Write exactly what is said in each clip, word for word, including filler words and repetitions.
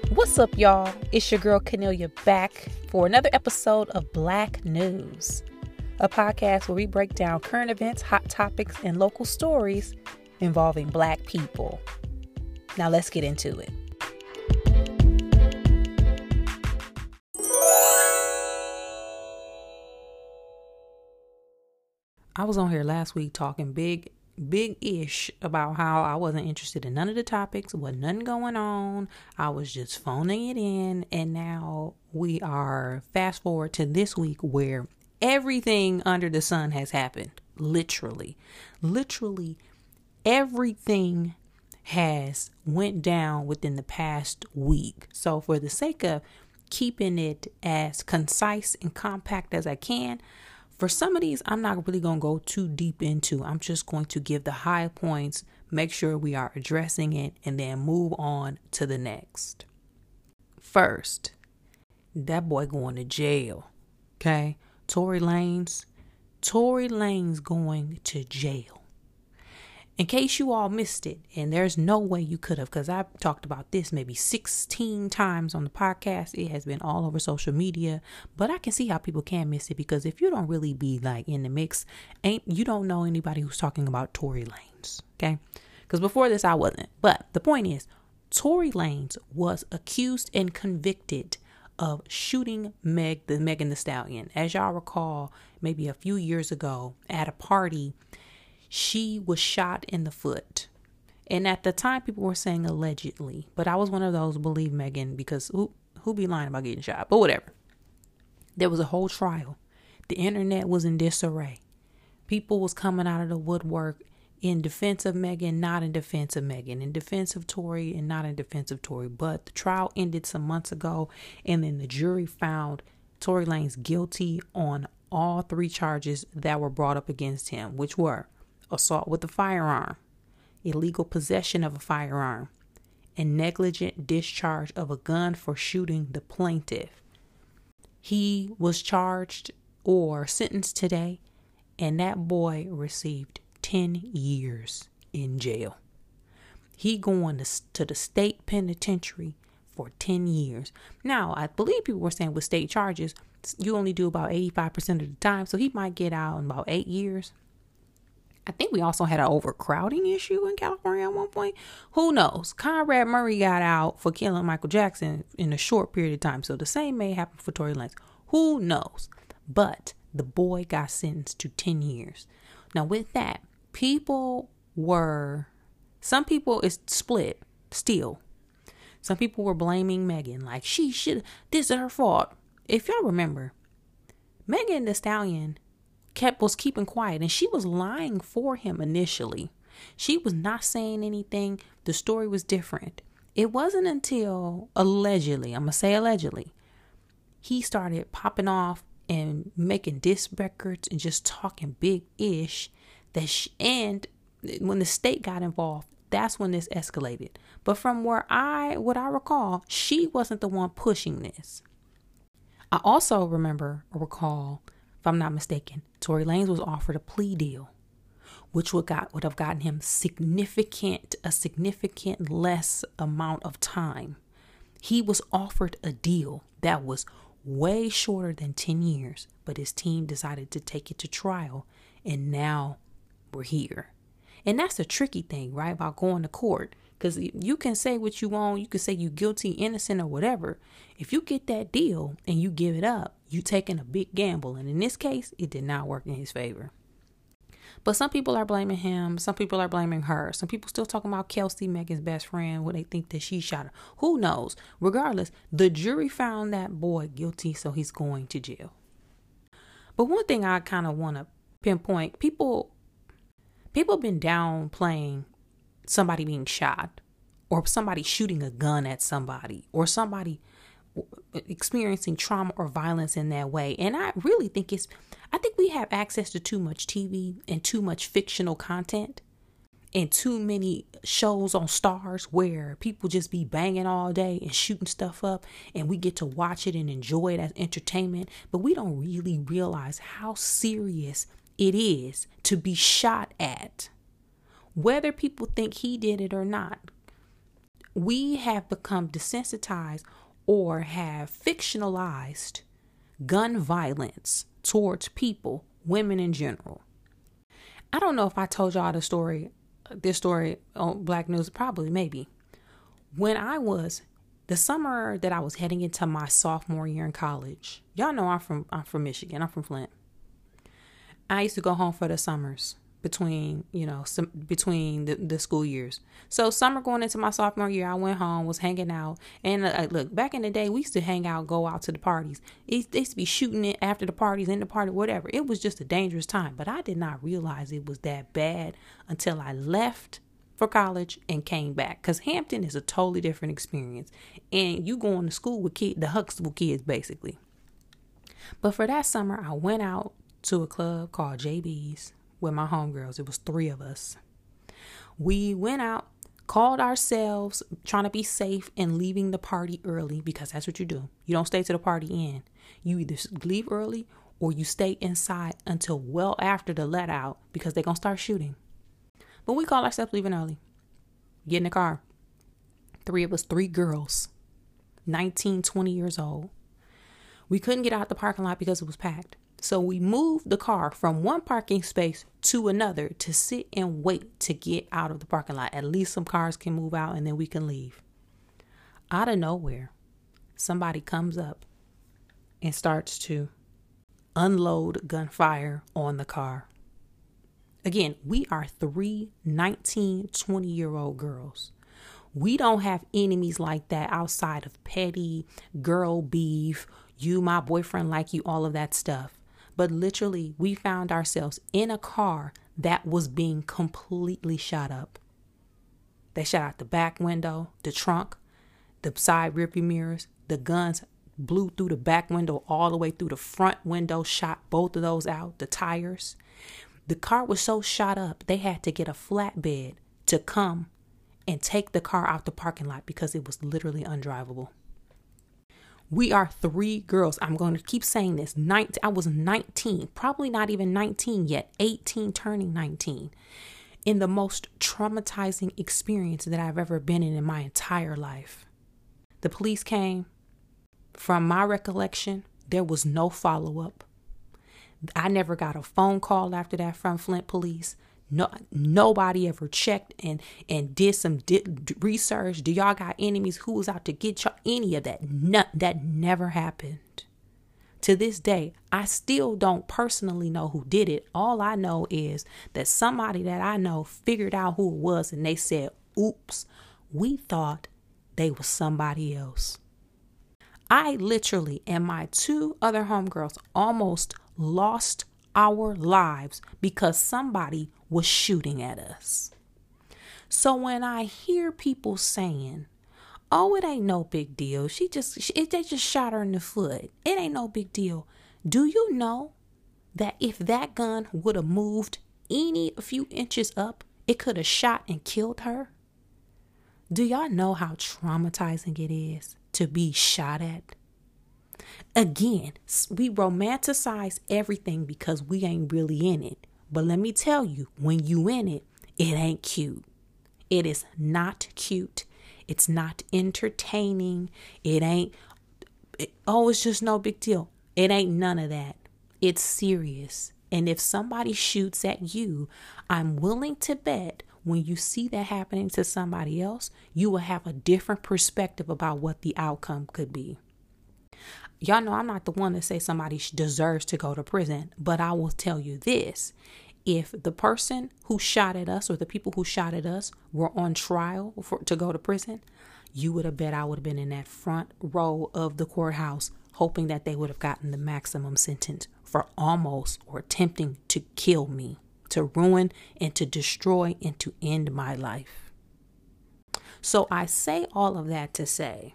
What's up, y'all? It's your girl Cornelia back for another episode of Black News, a podcast where we break down current events, hot topics, and local stories involving Black people. Now let's get into it. I was on here last week talking big big-ish about how I wasn't interested in none of the topics, wasn't nothing going on. I was just phoning it in. And now we are fast forward to this week where everything under the sun has happened. Literally, literally everything has went down within the past week. So for the sake of keeping it as concise and compact as I can, for some of these, I'm not really going to go too deep into. I'm just going to give the high points, make sure we are addressing it, and then move on to the next. First, that boy going to jail. Okay? Tory Lanez. Tory Lanez going to jail. In case you all missed it, and there's no way you could have, because I've talked about this maybe sixteen times on the podcast. It has been all over social media, but I can see how people can miss it, because if you don't really be like in the mix, ain't you don't know anybody who's talking about Tory Lanez, okay? Because before this, I wasn't. But the point is, Tory Lanez was accused and convicted of shooting Meg, the Megan Thee Stallion. As y'all recall, maybe a few years ago at a party, she was shot in the foot. And at the time, people were saying allegedly. But I was one of those believe Megan, because who, who be lying about getting shot? But whatever. There was a whole trial. The internet was in disarray. People was coming out of the woodwork in defense of Megan, not in defense of Megan. In defense of Tory and not in defense of Tory. But the trial ended some months ago. And then the jury found Tory Lanez guilty on all three charges that were brought up against him, which were assault with a firearm, illegal possession of a firearm, and negligent discharge of a gun for shooting the plaintiff. He was charged or sentenced today, and that boy received ten years in jail. He going to, to the state penitentiary for ten years. Now, I believe people were saying with state charges, you only do about eighty-five percent of the time, so he might get out in about eight years. I think we also had an overcrowding issue in California at one point. Who knows? Conrad Murray got out for killing Michael Jackson in a short period of time. So the same may happen for Tory Lanez. Who knows? But the boy got sentenced to ten years. Now with that, people were, some people is split still. Some people were blaming Megan, like she should, this is her fault. If y'all remember, Megan Thee Stallion kept was keeping quiet, and she was lying for him initially. She was not saying anything. The story was different. It wasn't until allegedly, I'm gonna say allegedly, he started popping off and making diss records and just talking big ish that she, and when the state got involved, that's when this escalated. But from where I what I recall, she wasn't the one pushing this. I also remember or recall, if I'm not mistaken, Tory Lanez was offered a plea deal, which would got would have gotten him significant, a significant less amount of time. He was offered a deal that was way shorter than ten years, but his team decided to take it to trial, and now we're here. And that's the tricky thing, right, about going to court. Because you can say what you want. You can say you're guilty, innocent, or whatever. If you get that deal and you give it up, you taking a big gamble. And in this case, it did not work in his favor. But some people are blaming him. Some people are blaming her. Some people still talking about Kelsey, Megan's best friend, when they think that she shot her. Who knows? Regardless, the jury found that boy guilty, so he's going to jail. But one thing I kind of want to pinpoint, people, people have been downplaying somebody being shot, or somebody shooting a gun at somebody, or somebody experiencing trauma or violence in that way. And I really think it's, I think we have access to too much T V and too much fictional content and too many shows on Stars where people just be banging all day and shooting stuff up, and we get to watch it and enjoy it as entertainment. But we don't really realize how serious it is to be shot at, whether people think he did it or not. we have become desensitized or have fictionalized gun violence towards people, women in general. I don't know if I told y'all the story, this story on Black News, probably, maybe. When I was, the summer that I was heading into my sophomore year in college, y'all know I'm from, I'm from Michigan, I'm from Flint. I used to go home for the summers between, you know, some, between the, the school years. So summer going into my sophomore year, I went home, was hanging out. And uh, look, back in the day, we used to hang out, go out to the parties. It, they used to be shooting it after the parties, in the party, whatever. It was just a dangerous time. But I did not realize it was that bad until I left for college and came back. Because Hampton is a totally different experience. And you going to school with kids, the Huxtable kids, basically. But for that summer, I went out to a club called J B's with my homegirls. It was three of us. We went out, called ourselves trying to be safe and leaving the party early, because that's what you do. You don't stay to the party end. You either leave early or you stay inside until well after the let out, because they're going to start shooting. But we call ourselves leaving early. Get in the car. Three of us, three girls, nineteen, twenty years old. We couldn't get out the parking lot because it was packed. So we moved the car from one parking space to another to sit and wait to get out of the parking lot. At least some cars can move out and then we can leave. Out of nowhere, somebody comes up and starts to unload gunfire on the car. Again, we are three nineteen, twenty year old girls. We don't have enemies like that outside of petty girl beef, you, my boyfriend like you, all of that stuff. But literally, we found ourselves in a car that was being completely shot up. They shot out the back window, the trunk, the side rearview mirrors. The guns blew through the back window all the way through the front window, shot both of those out, the tires. The car was so shot up, they had to get a flatbed to come and take the car out the parking lot because it was literally undrivable. We are three girls. I'm going to keep saying this. nineteen, I was nineteen, probably not even nineteen yet, eighteen turning nineteen. In the most traumatizing experience that I've ever been in in my entire life. The police came. From my recollection, there was no follow-up. I never got a phone call after that from Flint police. No, nobody ever checked and, and did some di- research. Do y'all got enemies? Who was out to get y'all? Any of that? No, that never happened. To this day, I still don't personally know who did it. All I know is that somebody that I know figured out who it was and they said, oops, we thought they was somebody else. I literally and my two other homegirls almost lost our lives because somebody was shooting at us. So when I hear people saying, oh, it ain't no big deal. She just, she, they just shot her in the foot. It ain't no big deal. Do you know that if that gun would have moved any a few inches up, it could have shot and killed her? Do y'all know how traumatizing it is to be shot at? Again, we romanticize everything because we ain't really in it. But let me tell you, when you in it, it ain't cute. It is not cute. It's not entertaining. It ain't, it, oh, it's just no big deal. It ain't none of that. It's serious. And if somebody shoots at you, I'm willing to bet when you see that happening to somebody else, you will have a different perspective about what the outcome could be. Y'all know I'm not the one to say somebody deserves to go to prison, but I will tell you this. If the person who shot at us or the people who shot at us were on trial for to go to prison, you would have bet I would have been in that front row of the courthouse hoping that they would have gotten the maximum sentence for almost or attempting to kill me, to ruin and to destroy and to end my life. So I say all of that to say,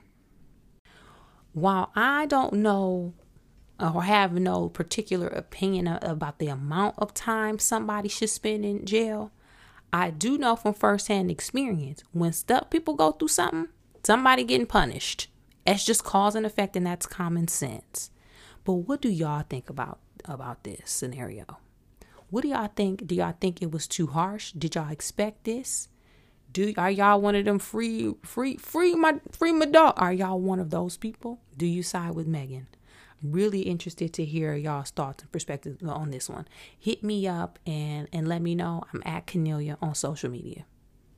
while I don't know or have no particular opinion about the amount of time somebody should spend in jail, I do know from firsthand experience, when stuff people go through something, somebody getting punished. It's just cause and effect, and that's common sense. But what do y'all think about, about this scenario? What do y'all think? Do y'all think it was too harsh? Did y'all expect this? Do are y'all one of them free, free, free my, free my dog? Are y'all one of those people? Do you side with Megan? Really interested to hear y'all's thoughts and perspectives on this one. Hit me up and and let me know. I'm at Cornelia on social media.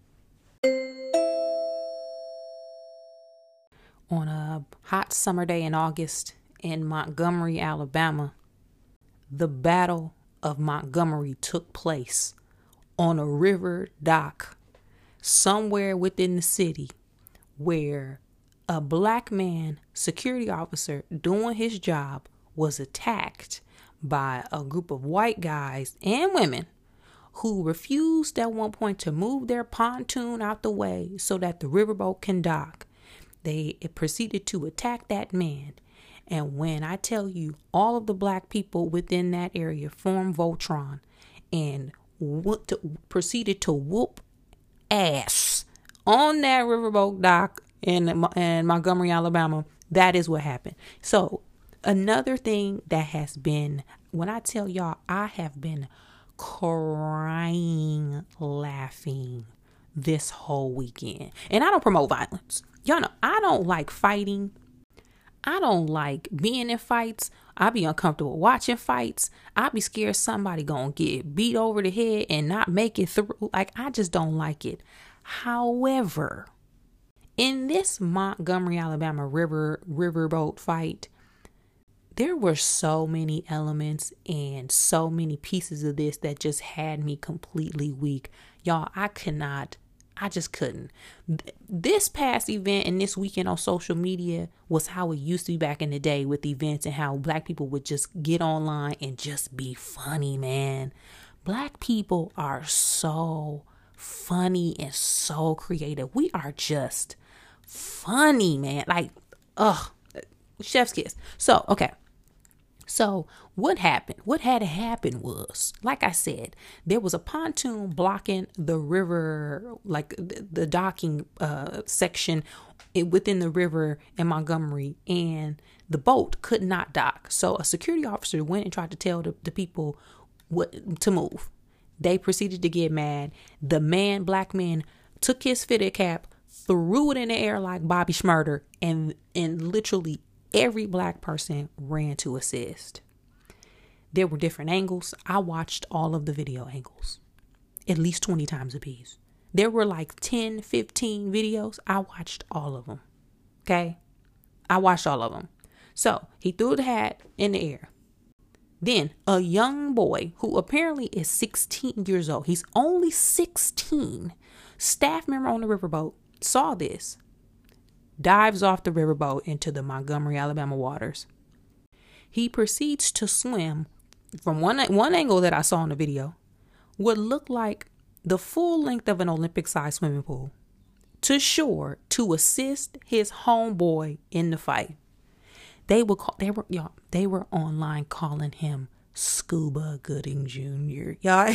On a hot summer day in August in Montgomery, Alabama, the Battle of Montgomery took place on a river dock somewhere within the city, where a black man, security officer doing his job, was attacked by a group of white guys and women who refused at one point to move their pontoon out the way so that the riverboat can dock. They proceeded to attack that man. And when I tell you, all of the black people within that area formed Voltron and whooped, proceeded to whoop ass on that riverboat dock in, in Montgomery, Alabama, that is what happened. So another thing that has been, when I tell y'all, I have been crying, laughing this whole weekend. And I don't promote violence. Y'all know, I don't like fighting. I don't like being in fights. I be uncomfortable watching fights. I be scared somebody gonna get beat over the head and not make it through. Like, I just don't like it. However, in this Montgomery, Alabama river riverboat fight, there were so many elements and so many pieces of this that just had me completely weak. Y'all, I could not. I just couldn't. This past event and this weekend on social media was how it used to be back in the day with events, and how black people would just get online and just be funny, man. Black people are so funny and so creative. We are just funny, man. Like, ugh, chef's kiss. So, okay. So what happened? What had happened was, like I said, there was a pontoon blocking the river, like the, the docking uh, section within the river in Montgomery, and the boat could not dock. So a security officer went and tried to tell the, the people what to move. They proceeded to get mad. The man, black man, took his fitted cap, threw it in the air like Bobby Shmurda, and and literally every black person ran to assist. There were different angles. I watched all of the video angles, at least twenty times a piece. There were like ten, fifteen videos. I watched all of them. Okay. I watched all of them. So he threw the hat in the air. Then a young boy who apparently is sixteen years old. He's only sixteen. Staff member on the riverboat saw this. Dives off the riverboat into the Montgomery, Alabama waters. He proceeds to swim from one one angle that I saw in the video, would look like the full length of an Olympic-sized swimming pool, to shore to assist his homeboy in the fight. They were call, they were y'all they were online calling him Scuba Gooding Junior Y'all.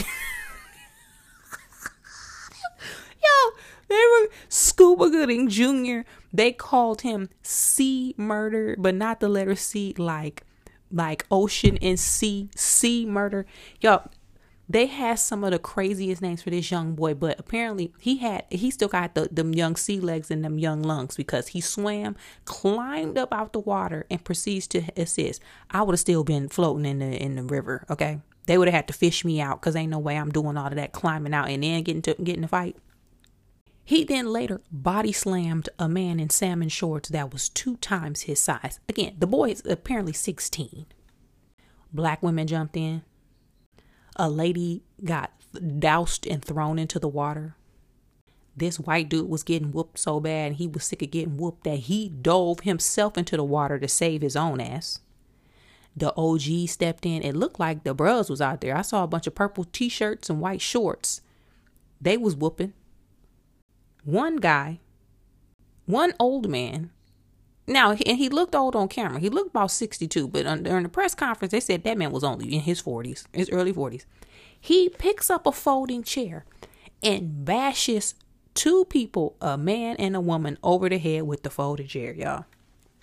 Yo, they were Scuba Gooding Junior They called him C Murder, but not the letter C, like like ocean and sea, C Murder. Yo, they had some of the craziest names for this young boy, but apparently he had he still got the them young sea legs and them young lungs, because he swam, climbed up out the water, and proceeds to assist. I would have still been floating in the in the river. Okay, they would have had to fish me out, because ain't no way I'm doing all of that climbing out and then getting to getting the fight. He then later body slammed a man in salmon shorts that was two times his size. Again, the boy is apparently sixteen. Black women jumped in. A lady got doused and thrown into the water. This white dude was getting whooped so bad, and he was sick of getting whooped, that he dove himself into the water to save his own ass. The O G stepped in. It looked like the bros was out there. I saw a bunch of purple t-shirts and white shorts. They was whooping. One guy, one old man. Now, and he looked old on camera. He looked about sixty-two, but during the press conference, they said that man was only in his forties, his early forties. He picks up a folding chair and bashes two people, a man and a woman, over the head with the folding chair, y'all.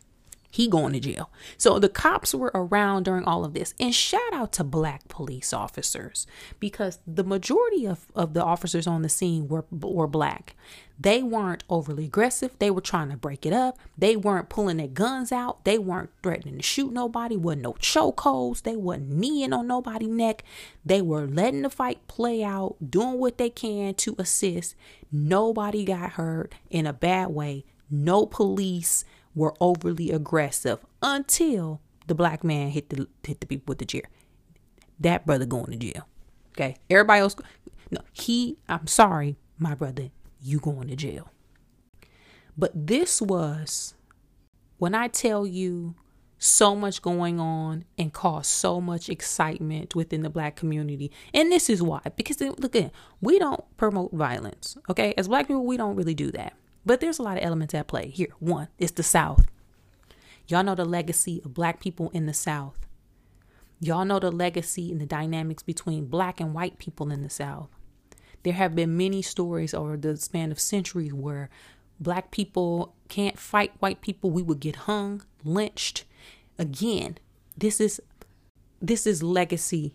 He going to jail. So the cops were around during all of this. And shout out to black police officers, because the majority of, of the officers on the scene were, were black. They weren't overly aggressive. They were trying to break it up. They weren't pulling their guns out. They weren't threatening to shoot nobody. Wasn't no chokeholds. They wasn't kneeing on nobody's neck. They were letting the fight play out, doing what they can to assist. Nobody got hurt in a bad way. No police were overly aggressive until the black man hit the hit the people with the chair. That brother going to jail. Okay. Everybody else. No, he, I'm sorry, my brother, you going to jail. But this was, when I tell you, so much going on and caused so much excitement within the black community. And this is why, because look at, we don't promote violence. Okay. As black people, we don't really do that. But there's a lot of elements at play here. One, it's the South. Y'all know the legacy of black people in the South. Y'all know the legacy and the dynamics between black and white people in the South. There have been many stories over the span of centuries where black people can't fight white people. We would get hung, lynched. Again, this is this is legacy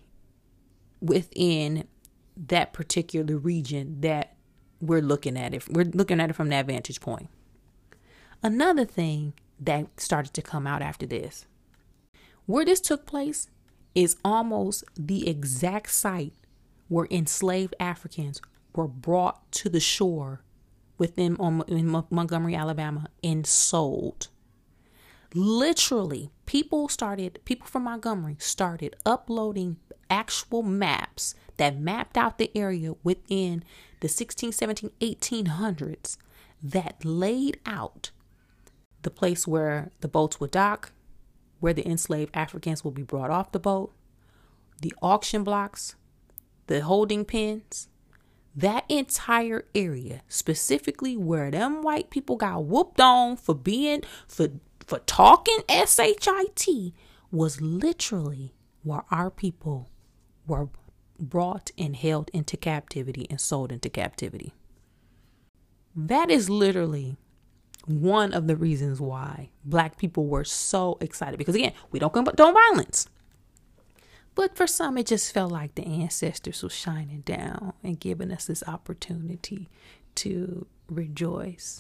within that particular region that we're looking at it. We're looking at it from that vantage point. Another thing that started to come out after this, where this took place is almost the exact site where enslaved Africans were brought to the shore within in Montgomery, Alabama, and sold. Literally, people started, people from Montgomery started uploading actual maps that mapped out the area within the sixteen, seventeen, eighteen hundreds that laid out the place where the boats would dock, where the enslaved Africans will be brought off the boat, the auction blocks, the holding pens, that entire area, specifically where them white people got whooped on for being, for, for talking S H I T, was literally where our people were brought and held into captivity and sold into captivity. That is literally one of the reasons why black people were so excited, because again, we don't condone violence. But for some, it just felt like the ancestors were shining down and giving us this opportunity to rejoice.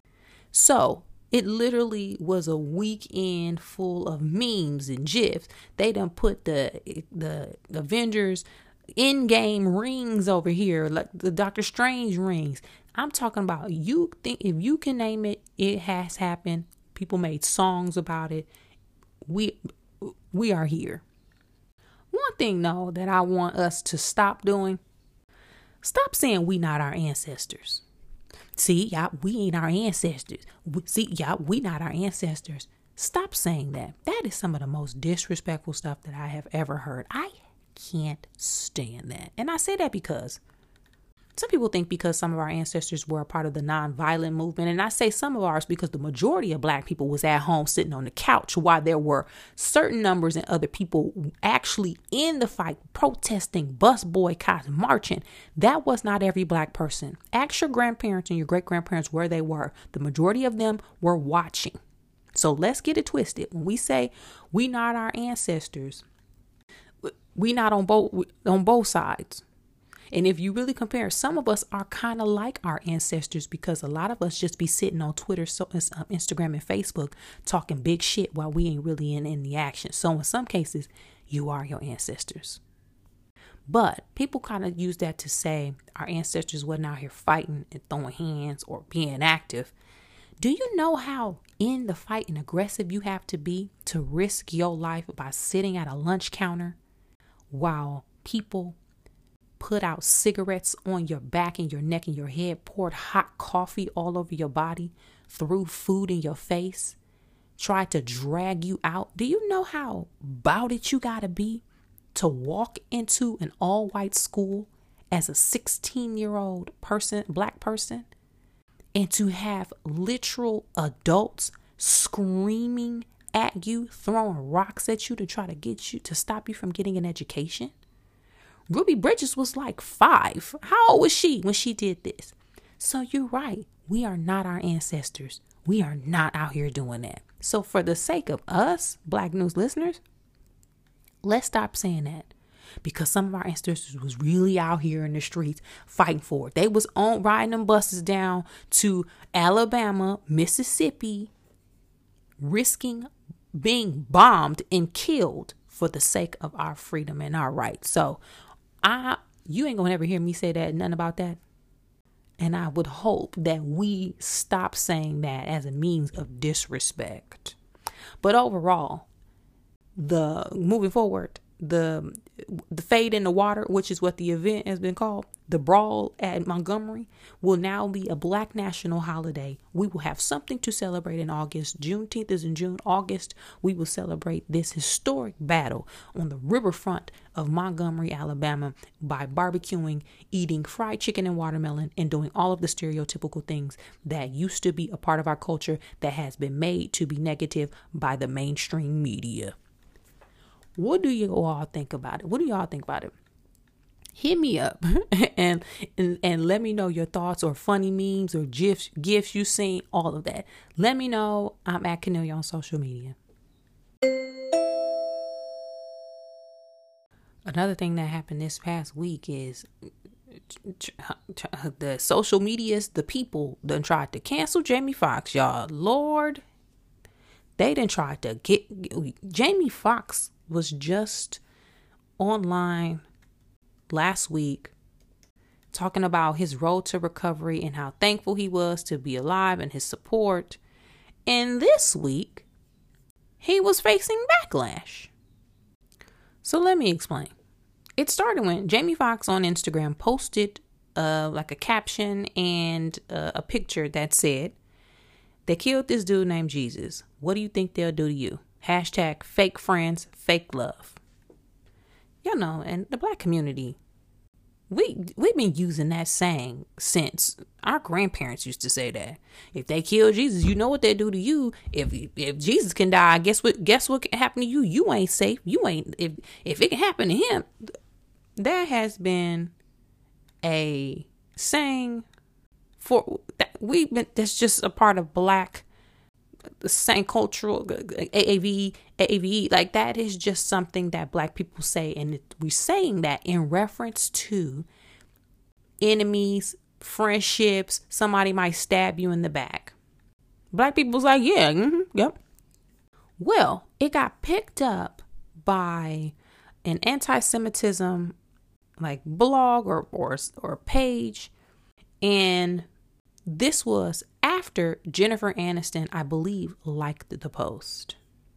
So it literally was a weekend full of memes and gifs. They done put the the Avengers in-game rings over here, like the Doctor Strange rings. I'm talking about, you think if you can name it, it has happened. People made songs about it. We we are here. One thing, though, that I want us to stop doing, stop saying we not our ancestors. See, y'all, we ain't our ancestors. We, see, y'all, we not our ancestors. Stop saying that. That is some of the most disrespectful stuff that I have ever heard. I can't stand that. And I say that because some people think because some of our ancestors were a part of the nonviolent movement, and I say some of ours because the majority of black people was at home sitting on the couch while there were certain numbers and other people actually in the fight, protesting, bus boycotts, marching. That was not every black person. Ask your grandparents and your great grandparents where they were. The majority of them were watching. So let's get it twisted. When we say we not our ancestors, we not on both on both sides. And if you really compare, some of us are kind of like our ancestors, because a lot of us just be sitting on Twitter, so, uh, Instagram, and Facebook talking big shit while we ain't really in, in the action. So in some cases, you are your ancestors. But people kind of use that to say our ancestors wasn't out here fighting and throwing hands or being active. Do you know how in the fight and aggressive you have to be to risk your life by sitting at a lunch counter while people put out cigarettes on your back and your neck and your head, poured hot coffee all over your body, threw food in your face, tried to drag you out? Do you know how about it you gotta be to walk into an all-white school as a sixteen-year-old person, black person, and to have literal adults screaming at you, throwing rocks at you to try to get you, to stop you from getting an education? Ruby Bridges was like five. How old was she when she did this? So you're right. We are not our ancestors. We are not out here doing that. So for the sake of us, Black News listeners, let's stop saying that. Because some of our ancestors was really out here in the streets fighting for it. They was on riding them buses down to Alabama, Mississippi, risking being bombed and killed for the sake of our freedom and our rights. So I, you ain't gonna ever hear me say that, nothing about that. And I would hope that we stop saying that as a means of disrespect. But overall, the moving forward, the the fade in the water, which is what the event has been called, the brawl at Montgomery, will now be a Black national holiday. We will have something to celebrate in August. Juneteenth is in June. August, we will celebrate this historic battle on the riverfront of Montgomery, Alabama, by barbecuing, eating fried chicken and watermelon, and doing all of the stereotypical things that used to be a part of our culture that has been made to be negative by the mainstream media. What do you all think about it? What do y'all think about it? Hit me up and, and and let me know your thoughts or funny memes or gifs, gifs you seen, all of that. Let me know. I'm at Cornelia on social media. Another thing that happened this past week is the social medias, the people done tried to cancel Jamie Foxx, y'all. Lord, they done tried to get Jamie Foxx was just online last week talking about his road to recovery and how thankful he was to be alive and his support. And this week, he was facing backlash. So let me explain. It started when Jamie Foxx on Instagram posted uh, like a caption and uh, a picture that said, "They killed this dude named Jesus. What do you think they'll do to you? Hashtag fake friends, fake love." You know, and the Black community, we, we've been using that saying since our grandparents used to say that. If they kill Jesus, you know what they do to you. If if Jesus can die, guess what? Guess what can happen to you? You ain't safe. You ain't. If if it can happen to him, that has been a saying for that we've been. That's just a part of Black. The same cultural A A V, A A V E, like that is just something that Black people say. And we're saying that in reference to enemies, friendships. Somebody might stab you in the back. Black people's like, yeah, mm-hmm, yep. Well, it got picked up by an anti-Semitism like blog or, or, or page. And this was after Jennifer Aniston, I believe, liked the post.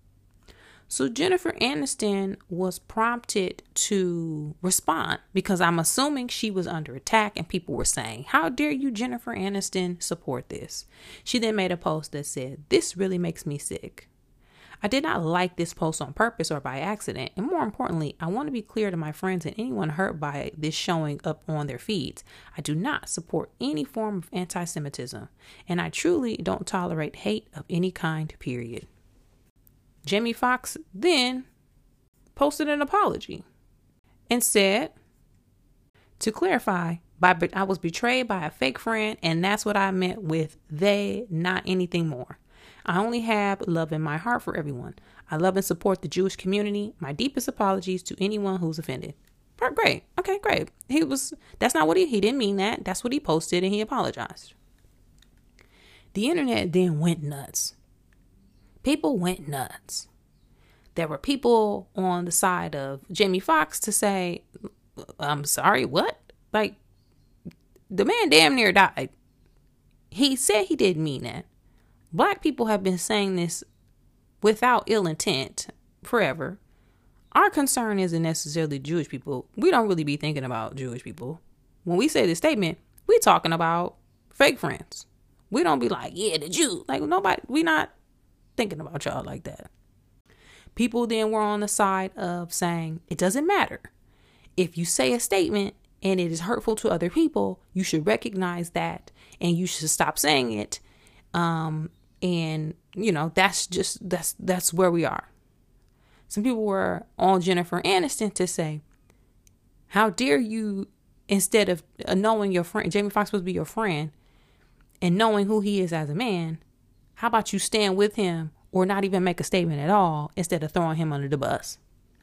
So Jennifer Aniston was prompted to respond because I'm assuming she was under attack and people were saying, "How dare you, Jennifer Aniston, support this?" She then made a post that said, "This really makes me sick. I did not like this post on purpose or by accident. And more importantly, I want to be clear to my friends and anyone hurt by this showing up on their feeds. I do not support any form of anti-Semitism, and I truly don't tolerate hate of any kind, period." Jamie Foxx then posted an apology and said, "To clarify, by, I was betrayed by a fake friend, and that's what I meant with they, not anything more. I only have love in my heart for everyone. I love and support the Jewish community. My deepest apologies to anyone who's offended." Great. Okay, great. He was, that's not what he, he didn't mean that. That's what he posted and he apologized. The internet then went nuts. People went nuts. There were people on the side of Jamie Foxx to say, "I'm sorry, what?" Like, the man damn near died. He said he didn't mean that. Black people have been saying this without ill intent forever. Our concern isn't necessarily Jewish people. We don't really be thinking about Jewish people. When we say this statement, we talking about fake friends. We don't be like, yeah, the Jew. Like, nobody, we not thinking about y'all like that. People then were on the side of saying, it doesn't matter. If you say a statement and it is hurtful to other people, you should recognize that and you should stop saying it. Um, and, you know, that's just, that's, that's where we are. Some people were on Jennifer Aniston to say, how dare you, instead of knowing your friend, Jamie Foxx supposed to be your friend, and knowing who he is as a man, how about you stand with him or not even make a statement at all instead of throwing him under the bus.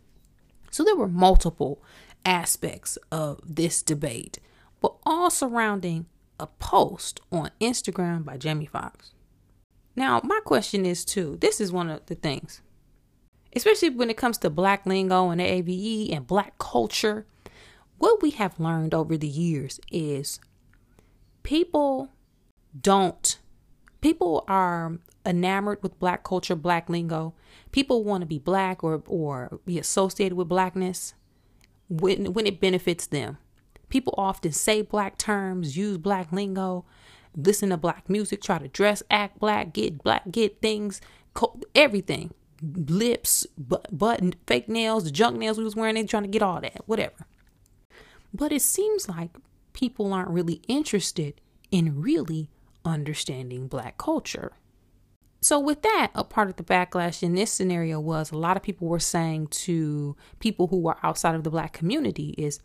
So there were multiple aspects of this debate, but all surrounding a post on Instagram by Jamie Foxx. Now, my question is too, this is one of the things, especially when it comes to Black lingo and A A V E and Black culture, what we have learned over the years is people don't, people are enamored with Black culture, Black lingo. People want to be Black or, or be associated with Blackness when, when it benefits them. People often say Black terms, use Black lingo, listen to Black music, try to dress, act Black, get Black, get things, everything. Lips, butt, button, fake nails, the junk nails we was wearing, they trying to get all that, whatever. But it seems like people aren't really interested in really understanding Black culture. So with that, a part of the backlash in this scenario was a lot of people were saying to people who were outside of the Black community is,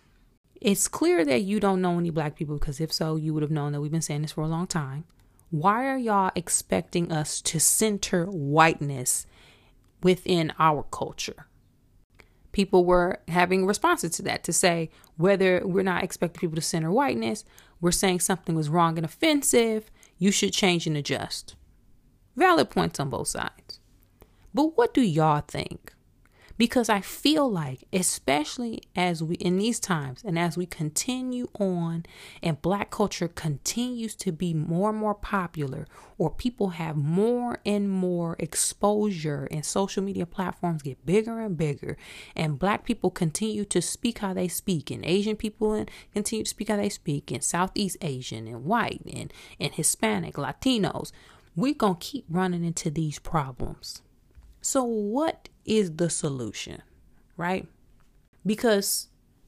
it's clear that you don't know any Black people, because if so, you would have known that we've been saying this for a long time. Why are y'all expecting us to center whiteness within our culture? People were having responses to that to say, whether we're not expecting people to center whiteness, we're saying something was wrong and offensive, you should change and adjust. Valid points on both sides. But what do y'all think? Because I feel like, especially as we in these times and as we continue on and Black culture continues to be more and more popular, or people have more and more exposure and social media platforms get bigger and bigger, and Black people continue to speak how they speak, and Asian people continue to speak how they speak, and Southeast Asian and white and, and Hispanic, Latinos, we're going to keep running into these problems. So what is the solution, right? Because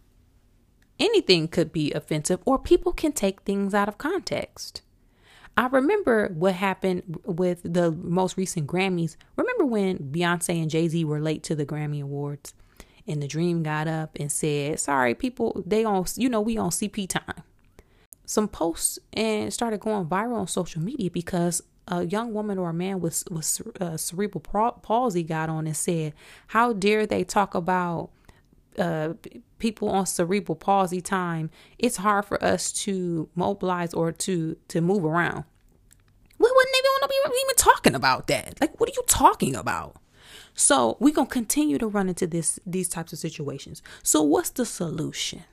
anything could be offensive, or people can take things out of context. I remember what happened with the most recent Grammys. Remember when Beyonce and Jay-Z were late to the Grammy Awards and The Dream got up and said, sorry, people, they on, you know, we on C P time. Some posts and started going viral on social media because a young woman or a man with, with uh, cerebral palsy got on and said, how dare they talk about uh, people on cerebral palsy time? It's hard for us to mobilize or to, to move around. We wouldn't even want to be even talking about that. Like, what are you talking about? So we're going to continue to run into this, these types of situations. So what's the solution?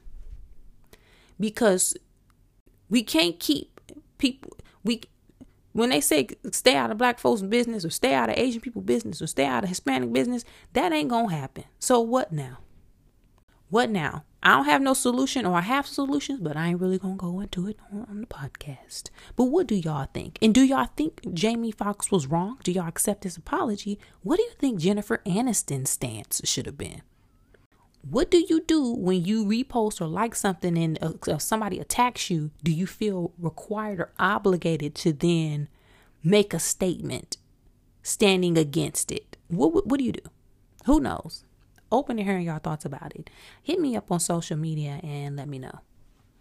Because we can't keep people, we when they say stay out of Black folks' business, or stay out of Asian people business, or stay out of Hispanic business, that ain't gonna happen. So what now? What now? I don't have no solution, or I have solutions, but I ain't really gonna go into it on, on the podcast. But what do y'all think? And do y'all think Jamie Foxx was wrong? Do y'all accept his apology? What do you think Jennifer Aniston's stance should have been? What do you do when you repost or like something and uh, somebody attacks you? Do you feel required or obligated to then make a statement standing against it? What, what, what do you do? Who knows? Open to hearing y'all thoughts about it. Hit me up on social media and let me know.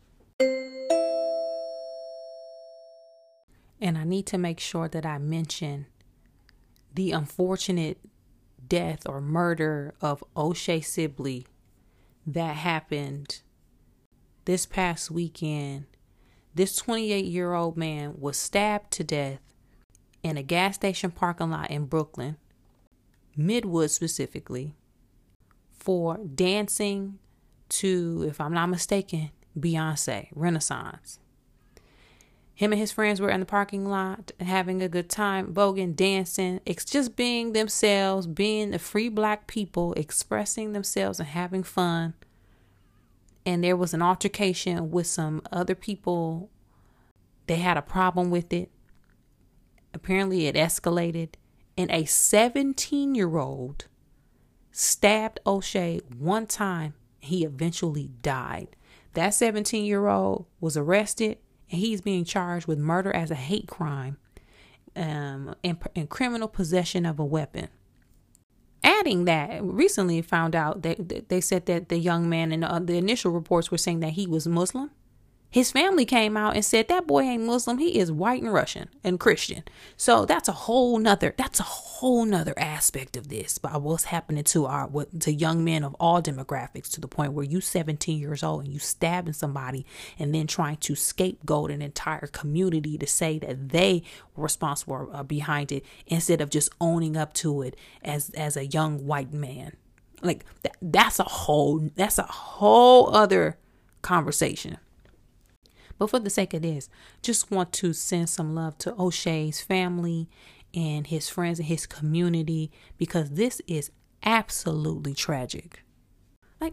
And I need to make sure that I mention the unfortunate death or murder of O'Shea Sibley that happened this past weekend. This twenty-eight-year-old man was stabbed to death in a gas station parking lot in Brooklyn, Midwood specifically, for dancing to, if I'm not mistaken, Beyonce, Renaissance. Him and his friends were in the parking lot having a good time, voguing, dancing, it's just being themselves, being the free Black people, expressing themselves and having fun. And there was an altercation with some other people. They had a problem with it. Apparently it escalated, and a seventeen-year-old stabbed O'Shea one time. He eventually died. That seventeen-year-old was arrested, and he's being charged with murder as a hate crime, um, and, and criminal possession of a weapon. Adding that, recently found out that, that they said that the young man, and uh, the initial reports were saying that he was Muslim, His family came out and said that boy ain't Muslim. He is white and Russian and Christian. So that's a whole nother, that's a whole nother aspect of this, about what's happening to our, what, to young men of all demographics, to the point where you seventeen years old and you stabbing somebody and then trying to scapegoat an entire community to say that they were responsible uh, behind it, instead of just owning up to it as, as a young white man. Like that, that's a whole, that's a whole other conversation. But for the sake of this, just want to send some love to O'Shea's family and his friends and his community, because this is absolutely tragic. Like,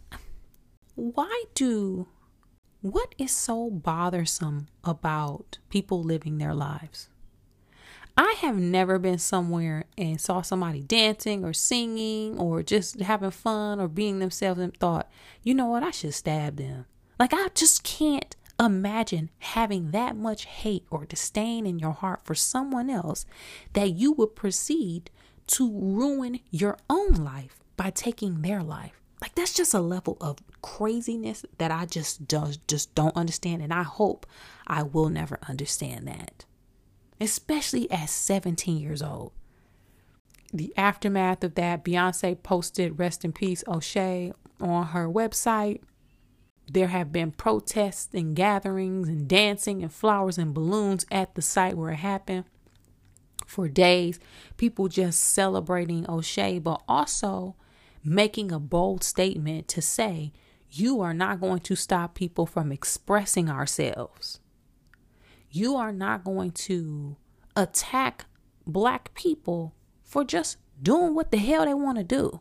why do, what is so bothersome about people living their lives? I have never been somewhere and saw somebody dancing or singing or just having fun or being themselves and thought, you know what, I should stab them. Like, I just can't imagine having that much hate or disdain in your heart for someone else that you would proceed to ruin your own life by taking their life. Like, that's just a level of craziness that I just does just don't understand, and I hope I will never understand that, especially at seventeen years old. The aftermath of that, Beyonce posted "Rest in Peace, O'Shea" on her website. There have been protests and gatherings and dancing and flowers and balloons at the site where it happened for days. People just celebrating O'Shea, but also making a bold statement to say, you are not going to stop people from expressing ourselves. You are not going to attack Black people for just doing what the hell they want to do.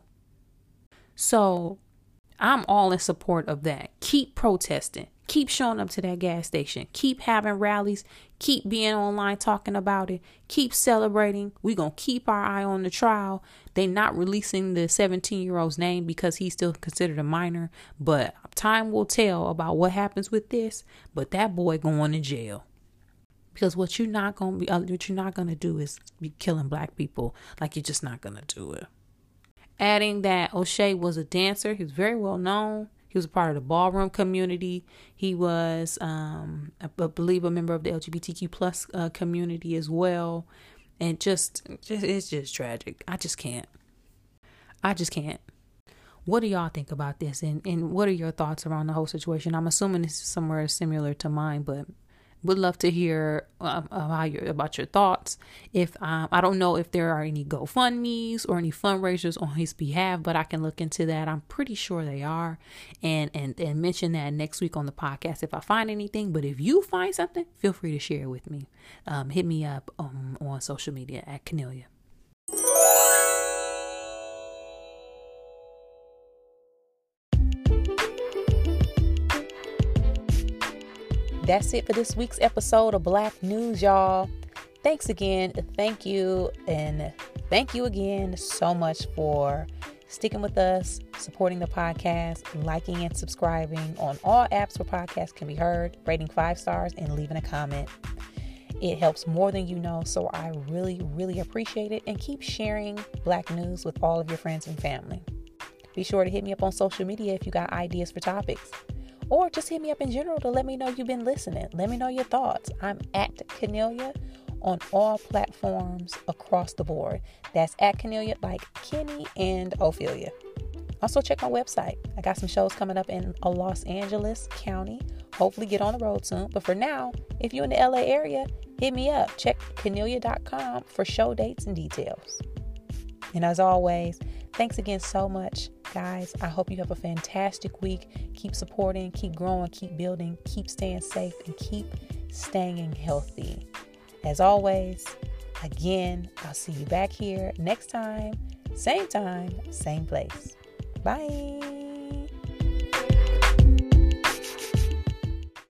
So I'm all in support of that. Keep protesting. Keep showing up to that gas station. Keep having rallies. Keep being online talking about it. Keep celebrating. We're going to keep our eye on the trial. They not releasing the seventeen-year-old's name because he's still considered a minor. But time will tell about what happens with this. But that boy going to jail. Because what you're not going to be, what you're not going to do is be killing Black people. Like, you're just not going to do it. Adding that O'Shea was a dancer. He was very well known. He was a part of the ballroom community. He was, um, I believe, a member of the L G B T Q plus uh, community as well. And just, just, it's just tragic. I just can't. I just can't. What do y'all think about this? And, and what are your thoughts around the whole situation? I'm assuming this is somewhere similar to mine, but would love to hear um, how your, about your thoughts. If um, I don't know if there are any GoFundMe's or any fundraisers on his behalf, but I can look into that. I'm pretty sure they are, and and and mention that next week on the podcast if I find anything. But if you find something, feel free to share it with me. Um, hit me up um, on social media at Canelia. That's it for this week's episode of Black News, y'all. Thanks again. Thank you. And thank you again so much for sticking with us, supporting the podcast, liking and subscribing on all apps where podcasts can be heard, rating five stars and leaving a comment. It helps more than you know. So I really, really appreciate it. And keep sharing Black News with all of your friends and family. Be sure to hit me up on social media if you got ideas for topics. Or just hit me up in general to let me know you've been listening. Let me know your thoughts. I'm at Canelia on all platforms across the board. That's at Canelia, like Kenny and Ophelia. Also check my website. I got some shows coming up in Los Angeles County. Hopefully get on the road soon. But for now, if you're in the L A area, hit me up. Check Canelia dot com for show dates and details. And as always, thanks again so much, guys. I hope you have a fantastic week. Keep supporting, keep growing, keep building, keep staying safe, and keep staying healthy. As always, again, I'll see you back here next time. Same time, same place. Bye.